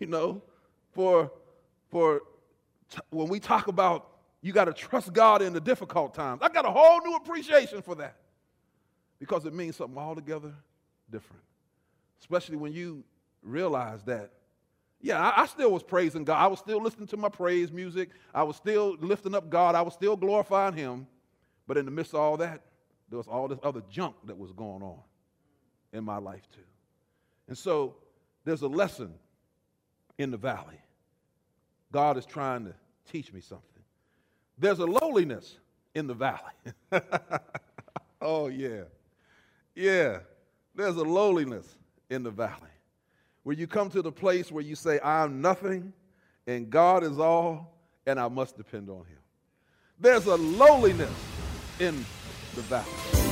you know, for when we talk about you got to trust God in the difficult times. I got a whole new appreciation for that because it means something altogether different, especially when you realize that, yeah, I still was praising God. I was still listening to my praise music. I was still lifting up God. I was still glorifying him. But in the midst of all that, there was all this other junk that was going on in my life too. And so there's a lesson in the valley. God is trying to teach me something. There's a lowliness in the valley. Oh, yeah. Yeah, there's a lowliness in the valley where you come to the place where you say, I'm nothing and God is all and I must depend on him. There's a lowliness in the valley.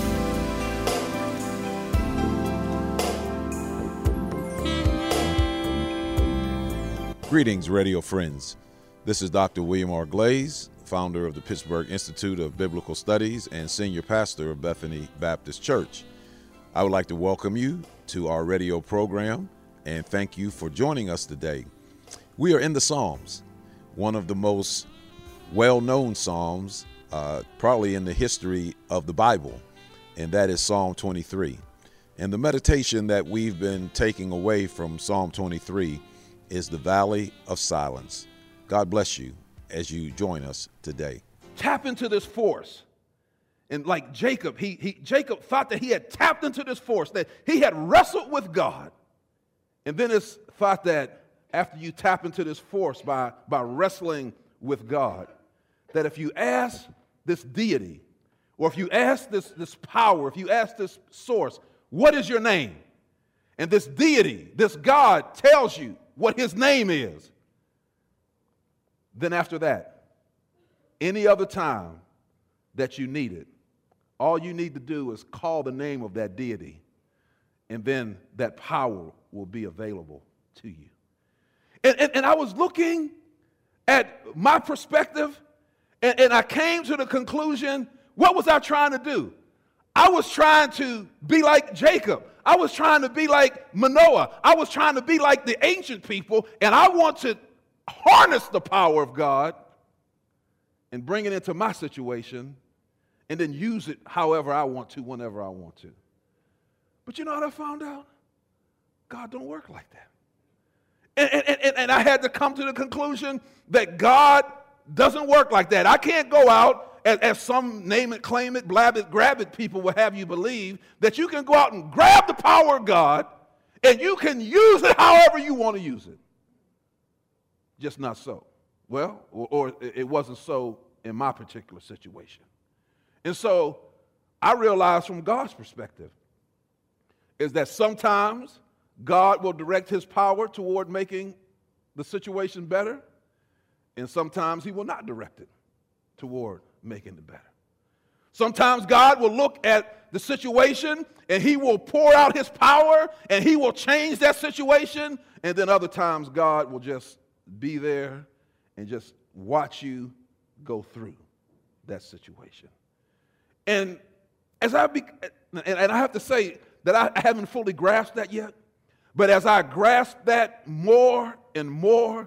Greetings, radio friends. This is Dr. William R. Glaze, founder of the Pittsburgh Institute of Biblical Studies and senior pastor of Bethany Baptist Church. I would like to welcome you to our radio program and thank you for joining us today. We are in the Psalms, one of the most well-known Psalms probably in the history of the Bible, and that is Psalm 23. And the meditation that we've been taking away from Psalm 23 is the Valley of Silence. God bless you as you join us today. Tap into this force. And like Jacob, Jacob thought that he had tapped into this force, that he had wrestled with God. And then it's thought that after you tap into this force by wrestling with God, that if you ask this deity, or if you ask this power, if you ask this source, what is your name? And this deity, this God tells you what his name is. Then after that, any other time that you need it, all you need to do is call the name of that deity, and then that power will be available to you. And I was looking at my perspective, and I came to the conclusion, what was I trying to do? I was trying to be like Jacob. I was trying to be like Manoah. I was trying to be like the ancient people, and I want to harness the power of God and bring it into my situation and then use it however I want to, whenever I want to. But you know what I found out? God don't work like that. And I had to come to the conclusion that God doesn't work like that. I can't go out, as some name it, claim it, blab it, grab it people will have you believe, that you can go out and grab the power of God and you can use it however you want to use it. Just not so. Well, or it wasn't so in my particular situation. And so I realized from God's perspective is that sometimes God will direct his power toward making the situation better, and sometimes he will not direct it toward making it better. Sometimes God will look at the situation and he will pour out his power and he will change that situation, and then other times God will just be there and just watch you go through that situation. And as I have to say that I haven't fully grasped that yet, but as I grasp that more and more,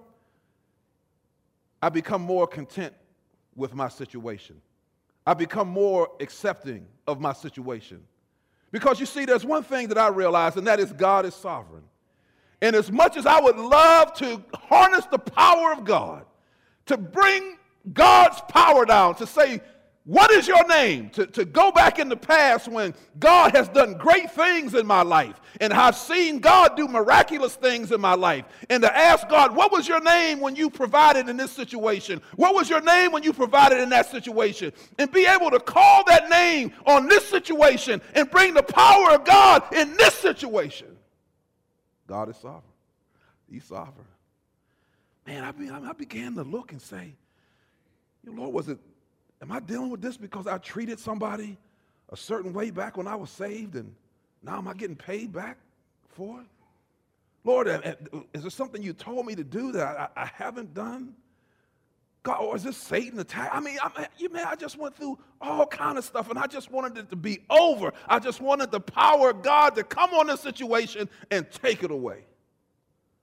I become more content with my situation. I become more accepting of my situation. Because you see, there's one thing that I realize, and that is God is sovereign. And as much as I would love to harness the power of God, to bring God's power down, to say, what is your name? To go back in the past when God has done great things in my life, and I've seen God do miraculous things in my life, and to ask God, what was your name when you provided in this situation? What was your name when you provided in that situation? And be able to call that name on this situation and bring the power of God in this situation. God is sovereign. He's sovereign. Man, I began to look and say, Lord, am I dealing with this because I treated somebody a certain way back when I was saved, and now am I getting paid back for it? Lord, is there something you told me to do that I haven't done? God, or is this Satan attack? I just went through all kind of stuff, and I just wanted it to be over. I just wanted the power of God to come on this situation and take it away.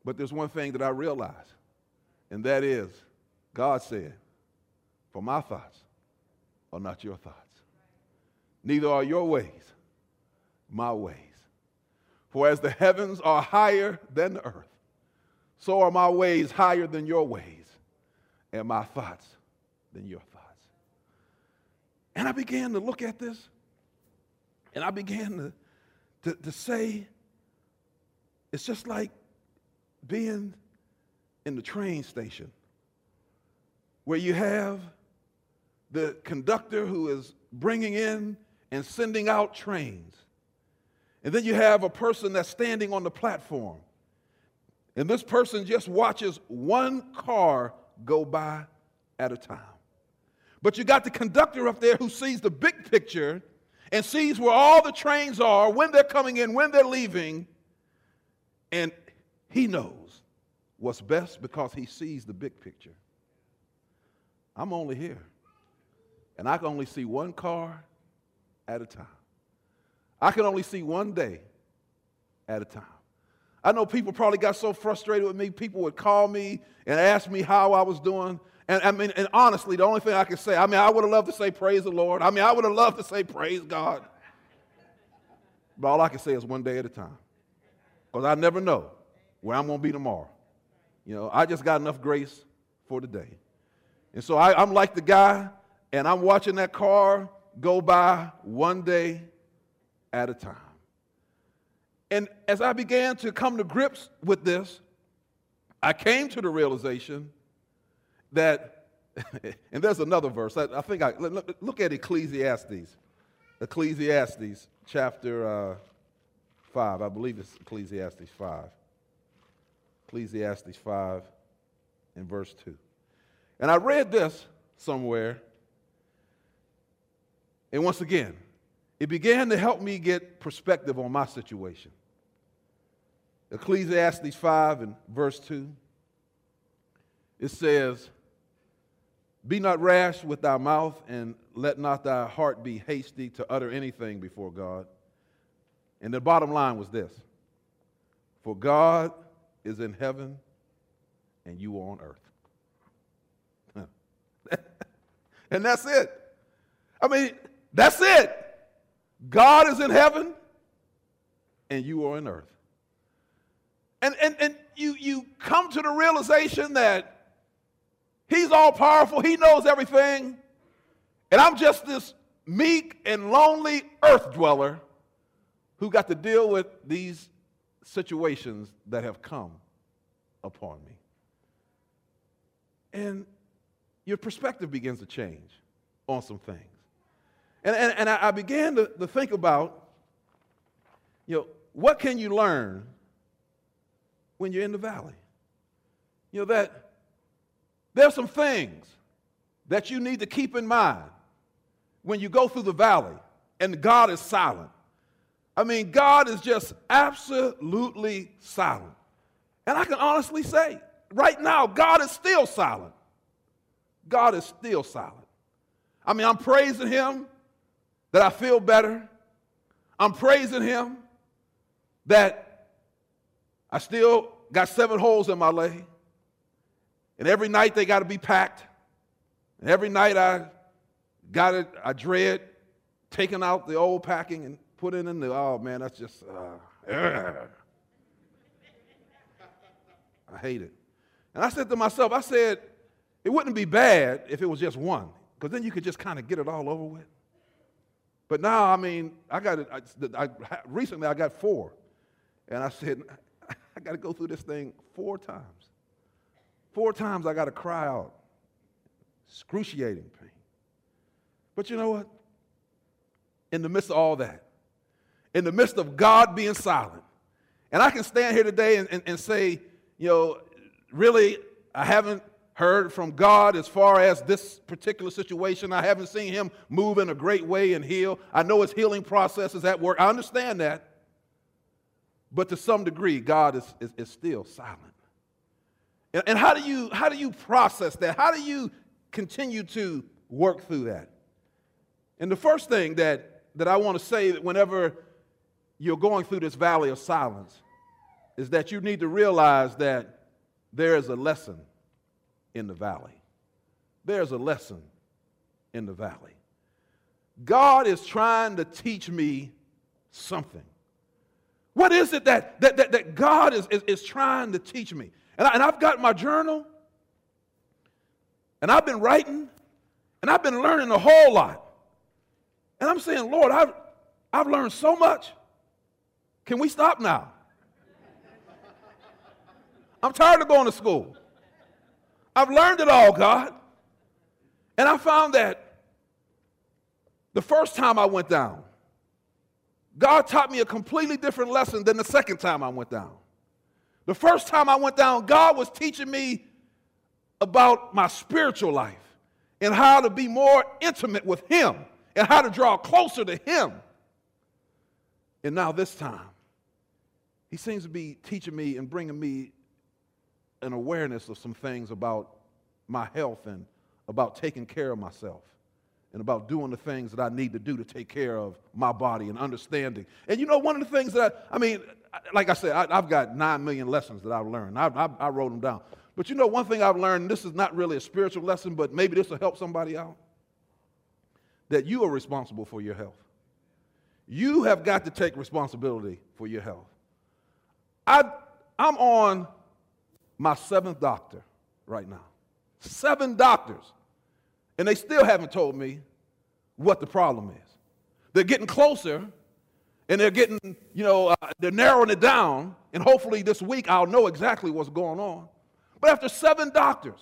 But there's one thing that I realized, and that is, God said, for my thoughts are not your thoughts. Neither are your ways my ways. For as the heavens are higher than the earth, so are my ways higher than your ways, and my thoughts than your thoughts. And I began to look at this, and I began to say, it's just like being in the train station where you have the conductor who is bringing in and sending out trains. And then you have a person that's standing on the platform. And this person just watches one car go by at a time. But you got the conductor up there who sees the big picture and sees where all the trains are, when they're coming in, when they're leaving. And he knows what's best because he sees the big picture. I'm only here, and I can only see one car at a time. I can only see one day at a time. I know people probably got so frustrated with me, people would call me and ask me how I was doing. And honestly, the only thing I can say, I would have loved to say praise the Lord. I would have loved to say praise God. But all I can say is one day at a time. Because I never know where I'm going to be tomorrow. I just got enough grace for today. And so I'm like the guy, and I'm watching that car go by one day at a time. And as I began to come to grips with this, I came to the realization that, and there's another verse, look at Ecclesiastes chapter 5, I believe it's Ecclesiastes 5. Ecclesiastes 5 and verse 2. And I read this somewhere, and once again, it began to help me get perspective on my situation. Ecclesiastes 5 and verse 2, it says, "Be not rash with thy mouth, and let not thy heart be hasty to utter anything before God." And the bottom line was this: for God is in heaven, and you are on earth. And that's it. That's it. God is in heaven, and you are on earth. And you come to the realization that He's all powerful, He knows everything, and I'm just this meek and lonely earth dweller who got to deal with these situations that have come upon me. And your perspective begins to change on some things. And I began to think about, what can you learn when you're in the valley? That there's some things that you need to keep in mind when you go through the valley and God is silent. God is just absolutely silent. And I can honestly say, right now, God is still silent. God is still silent. I'm praising Him that I feel better. I'm praising Him that I still got 7 holes in my leg. And every night they got to be packed. And every night I dread taking out the old packing and putting in the, oh man, that's just, I hate it. And I said to myself, it wouldn't be bad if it was just one, because then you could just kind of get it all over with. But now, recently I got 4. And I said, I got to go through this thing 4 times. 4 times I got to cry out. Excruciating pain. But you know what? In the midst of all that, in the midst of God being silent, and I can stand here today and say, really, I haven't heard from God as far as this particular situation. I haven't seen Him move in a great way and heal. I know His healing process is at work. I understand that. But to some degree, God is still silent. And how do you process that? How do you continue to work through that? And the first thing that I want to say, that whenever you're going through this valley of silence, is that you need to realize that there is a lesson in the valley. There's a lesson in the valley. God is trying to teach me something. What is it that God is trying to teach me? And I've got my journal, and I've been writing, and I've been learning a whole lot. And I'm saying, Lord, I've learned so much. Can we stop now? I'm tired of going to school. I've learned it all, God. And I found that the first time I went down, God taught me a completely different lesson than the second time I went down. The first time I went down, God was teaching me about my spiritual life and how to be more intimate with Him and how to draw closer to Him. And now this time, He seems to be teaching me and bringing me an awareness of some things about my health and about taking care of myself and about doing the things that I need to do to take care of my body and understanding. And you know, one of the things that like I said, I've got 9 million lessons that I've learned. I wrote them down. But you know, one thing I've learned, and this is not really a spiritual lesson, but maybe this will help somebody out, that you are responsible for your health. You have got to take responsibility for your health. I'm on my 7th doctor right now. 7 doctors. And they still haven't told me what the problem is. They're getting closer, and they're getting, they're narrowing it down, and hopefully this week I'll know exactly what's going on. But after 7 doctors,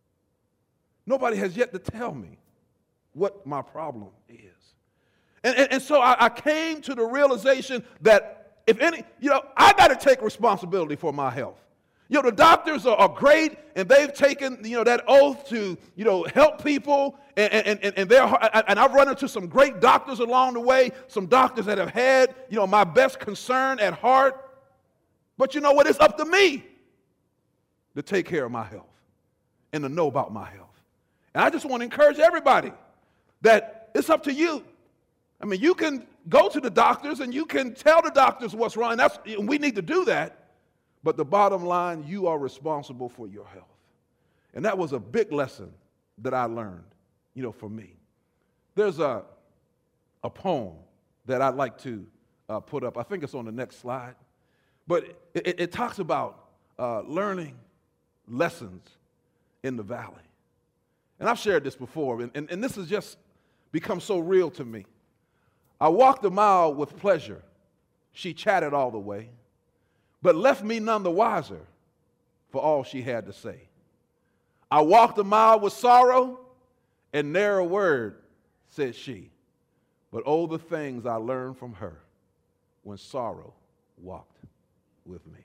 nobody has yet to tell me what my problem is. And so I came to the realization that if any, I got to take responsibility for my health. The doctors are great, and they've taken, that oath to, help people, and I've run into some great doctors along the way, some doctors that have had, my best concern at heart. But you know what? It's up to me to take care of my health and to know about my health. And I just want to encourage everybody that it's up to you. I mean, you can go to the doctors and you can tell the doctors what's wrong. We need to do that. But the bottom line, you are responsible for your health. And that was a big lesson that I learned, for me. There's a poem that I'd like to put up. I think it's on the next slide. But it talks about learning lessons in the valley. And I've shared this before, and this has just become so real to me. I walked a mile with pleasure. She chatted all the way, but left me none the wiser for all she had to say. I walked a mile with sorrow, and ne'er a word said she. But oh, the things I learned from her when sorrow walked with me.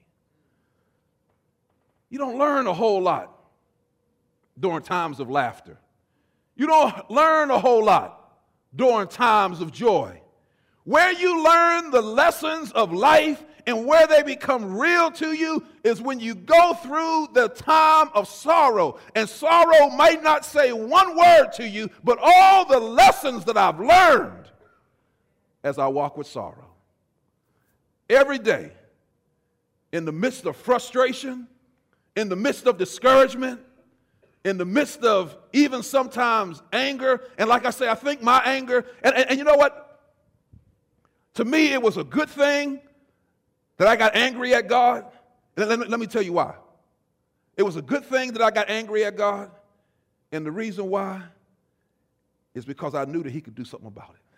You don't learn a whole lot during times of laughter. You don't learn a whole lot during times of joy. Where you learn the lessons of life and where they become real to you is when you go through the time of sorrow. And sorrow might not say one word to you, but all the lessons that I've learned as I walk with sorrow. Every day, in the midst of frustration, in the midst of discouragement, in the midst of even sometimes anger, and like I say, I think my anger, and you know what? To me, it was a good thing that I got angry at God. And let me tell you why. It was a good thing that I got angry at God. And the reason why is because I knew that He could do something about it.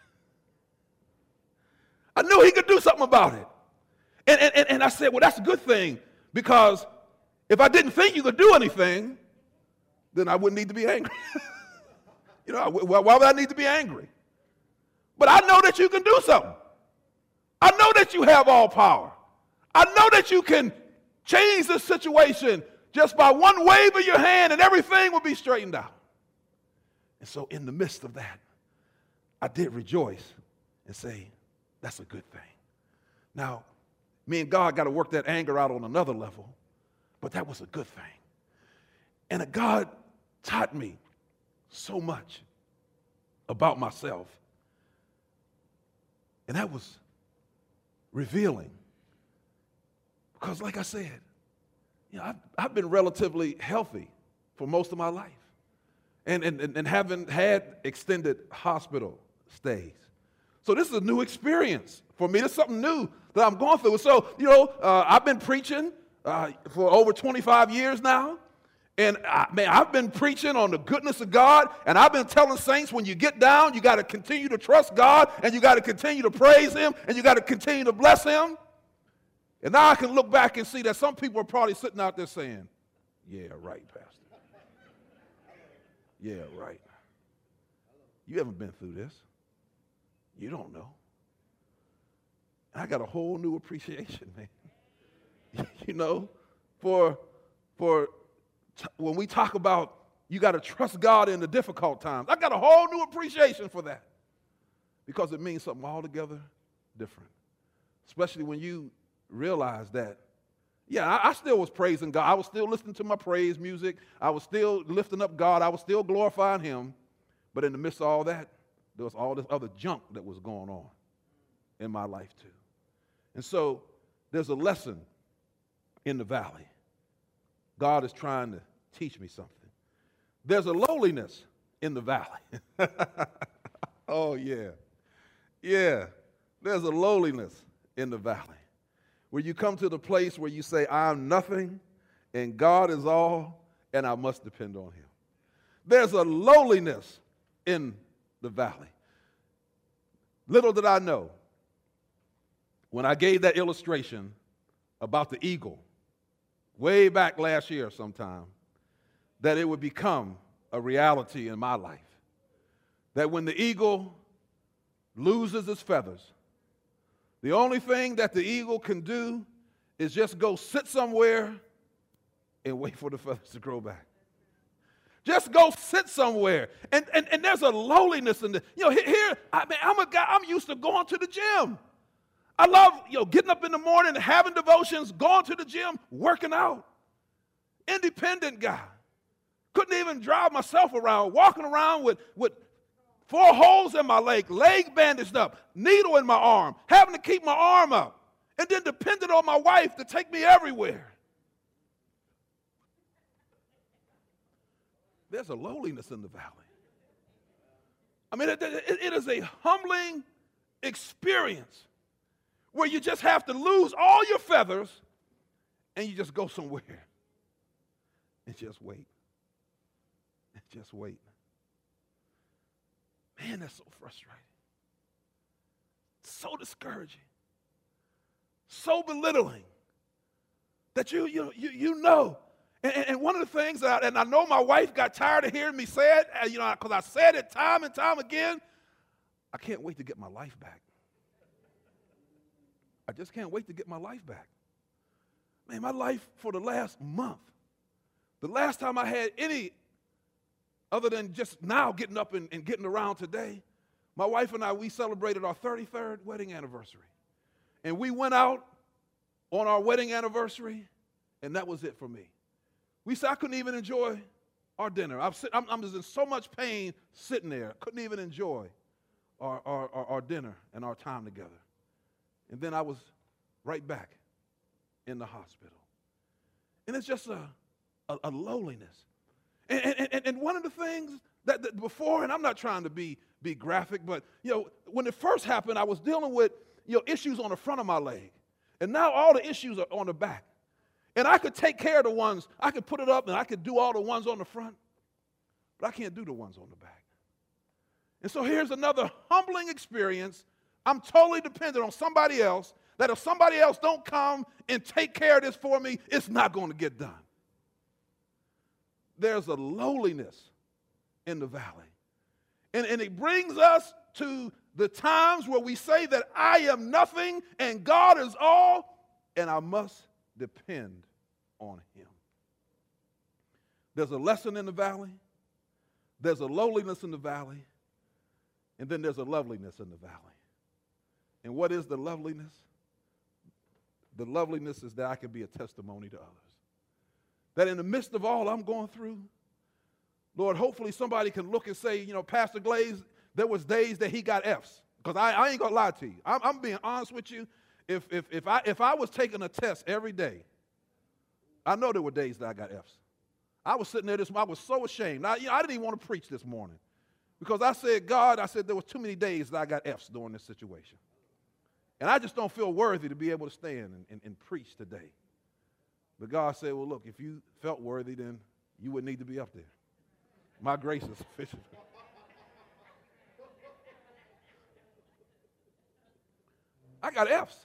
I knew He could do something about it. And I said, well, that's a good thing, because if I didn't think you could do anything, then I wouldn't need to be angry. Why would I need to be angry? But I know that you can do something. I know that you have all power. I know that you can change the situation just by one wave of your hand and everything will be straightened out. And so in the midst of that, I did rejoice and say, that's a good thing. Now, me and God got to work that anger out on another level, but that was a good thing. And God taught me so much about myself. And that was revealing. Because like I said, I've been relatively healthy for most of my life and haven't had extended hospital stays. So this is a new experience for me. This is something new that I'm going through. So, I've been preaching for over 25 years now. And I've been preaching on the goodness of God, and I've been telling saints when you get down, you got to continue to trust God, and you got to continue to praise Him, and you got to continue to bless Him. And now I can look back and see that some people are probably sitting out there saying, yeah, right, Pastor. Yeah, right. You haven't been through this. You don't know. I got a whole new appreciation, man. For when we talk about you got to trust God in the difficult times, I got a whole new appreciation for that because it means something altogether different, especially when you realize that, I still was praising God. I was still listening to my praise music. I was still lifting up God. I was still glorifying Him. But in the midst of all that, there was all this other junk that was going on in my life too. And so there's a lesson in the valley. God is trying to teach me something. There's a lowliness in the valley. Oh, yeah. Yeah, there's a lowliness in the valley where you come to the place where you say, I'm nothing and God is all and I must depend on Him. There's a lowliness in the valley. Little did I know when I gave that illustration about the eagle way back last year sometime, that it would become a reality in my life. That when the eagle loses its feathers, the only thing that the eagle can do is just go sit somewhere and wait for the feathers to grow back. Just go sit somewhere. And there's a lowliness in the, here, I'm a guy, I'm used to going to the gym. I love, getting up in the morning, having devotions, going to the gym, working out. Independent guy. Couldn't even drive myself around, walking around with 4 holes in my leg bandaged up, needle in my arm, having to keep my arm up, and then dependent on my wife to take me everywhere. There's a lowliness in the valley. I mean, it is a humbling experience where you just have to lose all your feathers and you just go somewhere and just wait. And just wait. Man, that's so frustrating. So discouraging. So belittling that you know. And one of the things, and I know my wife got tired of hearing me say it, because I said it time and time again, I can't wait to get my life back. I just can't wait to get my life back. Man, my life for the last month, the last time I had any other than just now getting up and getting around today, my wife and I, we celebrated our 33rd wedding anniversary. And we went out on our wedding anniversary, and that was it for me. We said I couldn't even enjoy our dinner. I'm just in so much pain sitting there. Couldn't even enjoy our dinner and our time together. And then I was right back in the hospital. And it's just a lowliness. And one of the things that before, and I'm not trying to be graphic, but when it first happened, I was dealing with issues on the front of my leg. And now all the issues are on the back. And I could take care of the ones, I could put it up and I could do all the ones on the front, but I can't do the ones on the back. And so here's another humbling experience. I'm totally dependent on somebody else, that if somebody else don't come and take care of this for me, it's not going to get done. There's a lowliness in the valley. And it brings us to the times where we say that I am nothing and God is all, and I must depend on Him. There's a lesson in the valley. There's a lowliness in the valley. And then there's a loveliness in the valley. And what is the loveliness? The loveliness is that I can be a testimony to others. That in the midst of all I'm going through, Lord, hopefully somebody can look and say, Pastor Glaze, there was days that he got F's. Because I ain't going to lie to you. I'm being honest with you. If I was taking a test every day, I know there were days that I got F's. I was sitting there I was so ashamed. I didn't even want to preach this morning because I said, God, there was too many days that I got F's during this situation. And I just don't feel worthy to be able to stand and preach today. But God said, well, look, if you felt worthy, then you wouldn't need to be up there. My grace is sufficient. I got F's.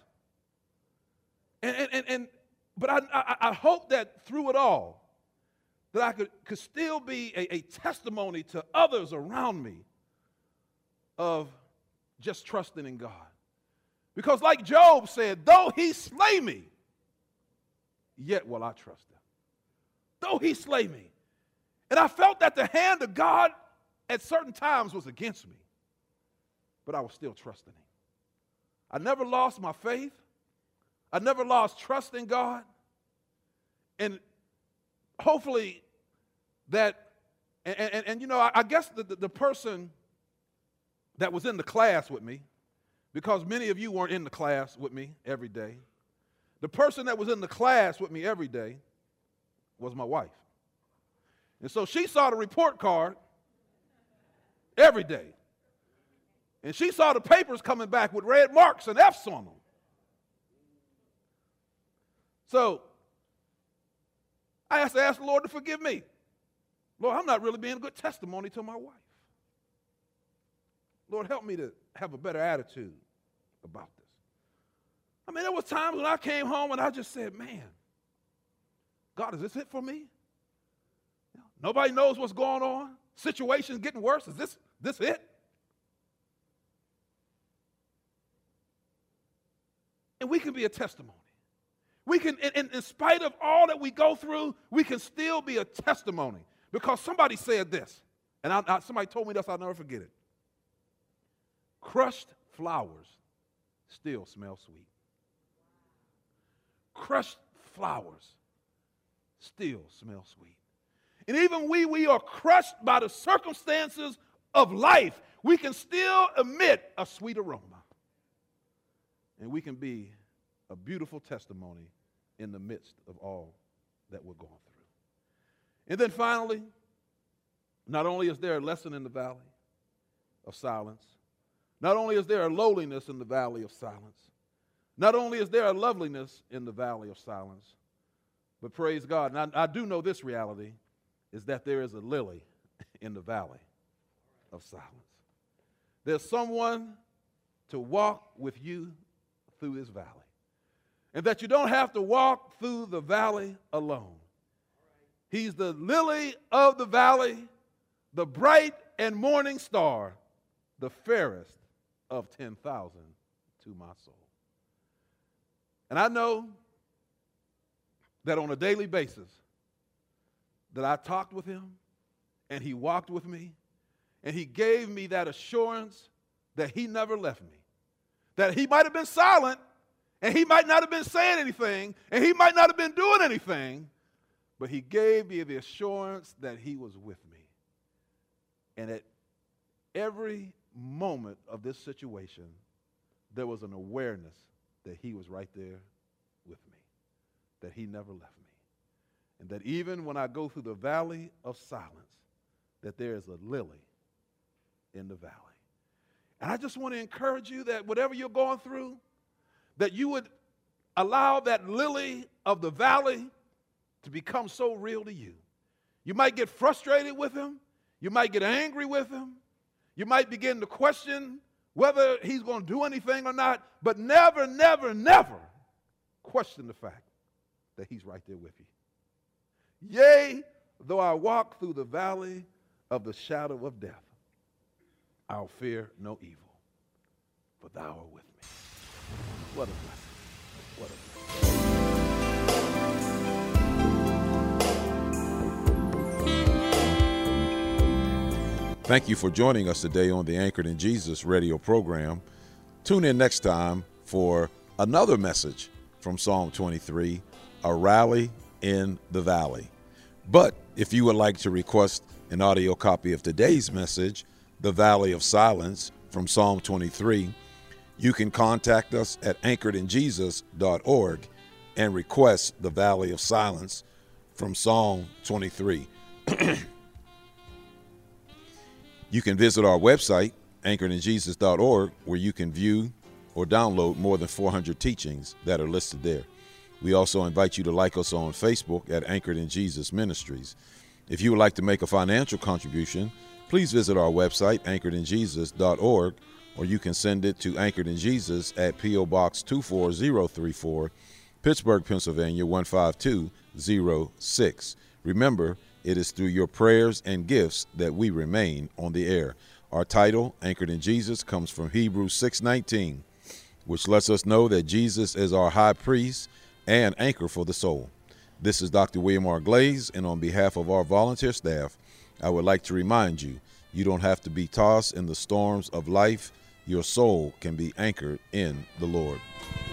But I hope that through it all, that I could still be a testimony to others around me of just trusting in God. Because like Job said, though he slay me, yet will I trust him. Though he slay me. And I felt that the hand of God at certain times was against me, but I was still trusting him. I never lost my faith. I never lost trust in God. And hopefully that, I guess the person that was in the class with me, because many of you weren't in the class with me every day, the person that was in the class with me every day was my wife. And so she saw the report card every day. And she saw the papers coming back with red marks and F's on them. So I have to ask the Lord to forgive me. Lord, I'm not really being a good testimony to my wife. Lord, help me to have a better attitude about this. I mean, there was times when I came home and I just said, man, God, is this it for me? Nobody knows what's going on. Situation's getting worse. Is this it? And we can be a testimony. We can, in spite of all that we go through, we can still be a testimony. Because somebody said this, and somebody told me this, I'll never forget it. Crushed flowers still smell sweet. Crushed flowers still smell sweet. And even we are crushed by the circumstances of life, we can still emit a sweet aroma. And we can be a beautiful testimony in the midst of all that we're going through. And then finally, not only is there a lesson in the valley of silence, not only is there a lowliness in the valley of silence, not only is there a loveliness in the valley of silence, but praise God, and I do know this reality, is that there is a lily in the valley of silence. There's someone to walk with you through this valley. And that you don't have to walk through the valley alone. He's the lily of the valley, the bright and morning star, the fairest of 10,000 to my soul. And I know that on a daily basis that I talked with him and he walked with me and he gave me that assurance that he never left me. That he might have been silent and he might not have been saying anything and he might not have been doing anything, but he gave me the assurance that he was with me. And at every moment of this situation, there was an awareness that he was right there with me, that he never left me. And that even when I go through the valley of silence, that there is a lily in the valley. And I just want to encourage you that whatever you're going through, that you would allow that lily of the valley to become so real to you. You might get frustrated with him. You might get angry with him. You might begin to question whether he's going to do anything or not, but never, never, never question the fact that he's right there with you. Yea, though I walk through the valley of the shadow of death, I'll fear no evil, for thou art with me. What a blessing. What a blessing. Thank you for joining us today on the Anchored in Jesus radio program. Tune in next time for another message from Psalm 23, a rally in the valley. But if you would like to request an audio copy of today's message, The Valley of Silence from Psalm 23, You can contact us at anchoredinjesus.org and request the Valley of Silence from Psalm 23. You can visit our website, anchoredinjesus.org, where you can view or download more than 400 teachings that are listed there. We also invite you to like us on Facebook at Anchored in Jesus Ministries. If you would like to make a financial contribution, please visit our website, anchoredinjesus.org, or you can send it to Anchored in Jesus at P.O. Box 24034, Pittsburgh, Pennsylvania 15206. Remember, it is through your prayers and gifts that we remain on the air. Our title, Anchored in Jesus, comes from Hebrews 6:19, which lets us know that Jesus is our high priest and anchor for the soul. This is Dr. William R. Glaze, and on behalf of our volunteer staff, I would like to remind you, you don't have to be tossed in the storms of life. Your soul can be anchored in the Lord.